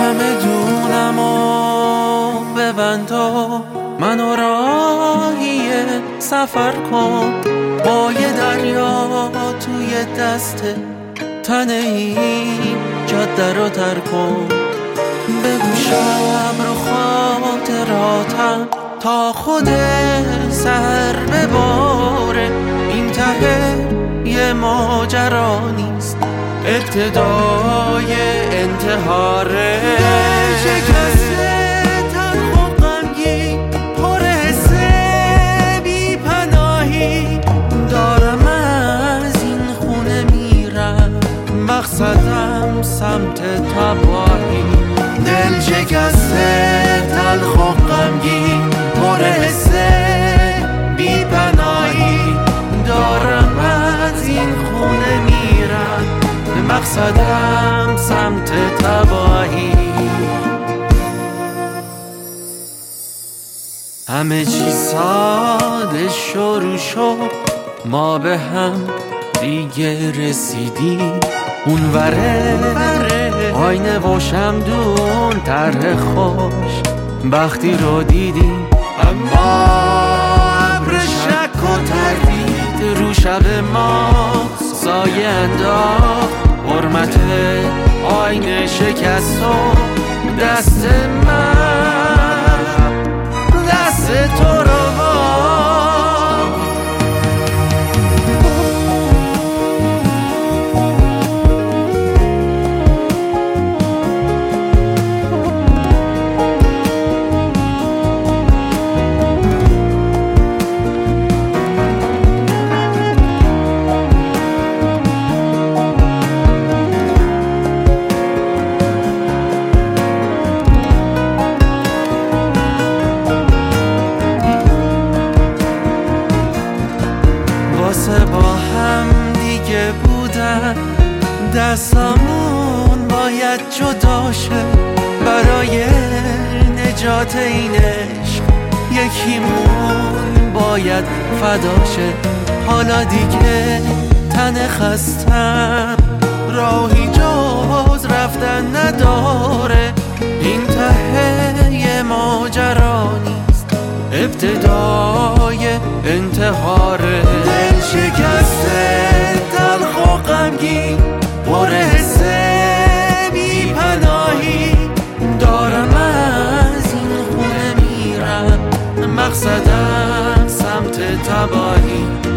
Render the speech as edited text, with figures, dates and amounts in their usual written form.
همه دونم و ببند و منو راهی سفر کن، با یه دریا توی دست تنه این جاده رو تر کن. بگو شب رو خاطراتم تا خود سر بباره، این ته یه ماجرا نیست، ابتدای انتحاره. شکسته تلخ و غمگین پر حس بی پناهی، دارم از این خونه میرم، مقصدم سمت تباهی. دل شکسته تلخ و غمگین پر حس بی پناهی، دارم از این خونه میرم، مقصدم سمت تباهی. همه چی ساده شروع شد، ما به هم دیگه رسیدیم، اون وره آینه و شمدون طرح خوش بختی رو دیدیم. اما ابر شک و تردید رو شب ما سایه انداخت، حرمت آینه شکست و دست من دست تو رو با هم دیگه بودن، دستامون باید جدا شه، برای نجات این عشق یکیمون باید فدا شه. حالا دیگه تن خستم، راهی جز رفتن نداره، این ته یه ماجرا نیست، ابتدای انتحاره. دل شکسته تلخ و غمگین پر حس بی پناهی، دارم از این خونه میرم، مقصدم سمت تباهی.